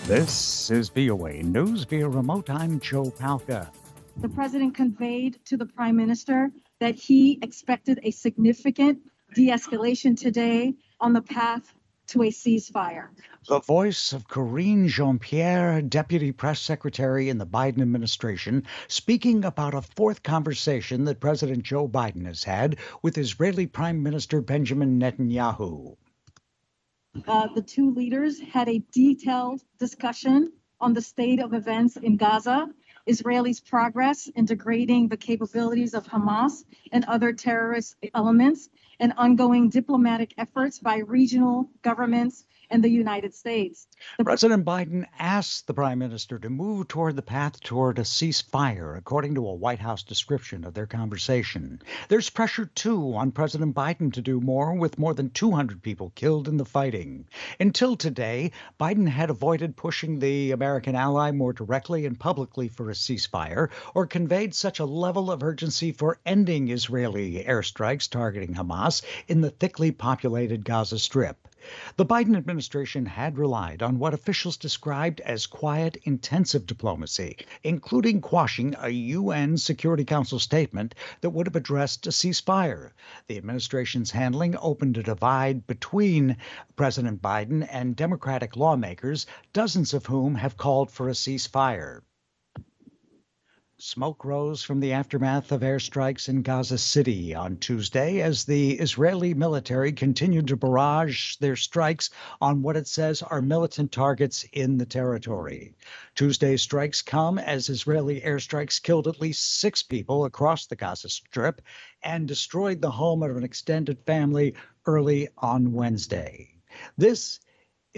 This is VOA News via remote. I'm Joe Palca. The president conveyed to the prime minister that he expected a significant de-escalation today on the path to a ceasefire. The voice of Karine Jean-Pierre, deputy press secretary in the Biden administration, speaking about a fourth conversation that President Joe Biden has had with Israeli Prime Minister Benjamin Netanyahu. The two leaders had a detailed discussion on the state of events in Gaza, Israel's progress in degrading the capabilities of Hamas and other terrorist elements, and ongoing diplomatic efforts by regional governments and the United States. President Biden asked the prime minister to move toward the path toward a ceasefire, according to a White House description of their conversation. There's pressure, too, on President Biden to do more, with more than 200 people killed in the fighting. Until today, Biden had avoided pushing the American ally more directly and publicly for a ceasefire, or conveyed such a level of urgency for ending Israeli airstrikes targeting Hamas in the thickly populated Gaza Strip. The Biden administration had relied on what officials described as quiet, intensive diplomacy, including quashing a UN Security Council statement that would have addressed a ceasefire. The administration's handling opened a divide between President Biden and Democratic lawmakers, dozens of whom have called for a ceasefire. Smoke rose from the aftermath of airstrikes in Gaza City on Tuesday as the Israeli military continued to barrage their strikes on what it says are militant targets in the territory. Tuesday's strikes come as Israeli airstrikes killed at least 6 people across the Gaza Strip and destroyed the home of an extended family early on Wednesday. This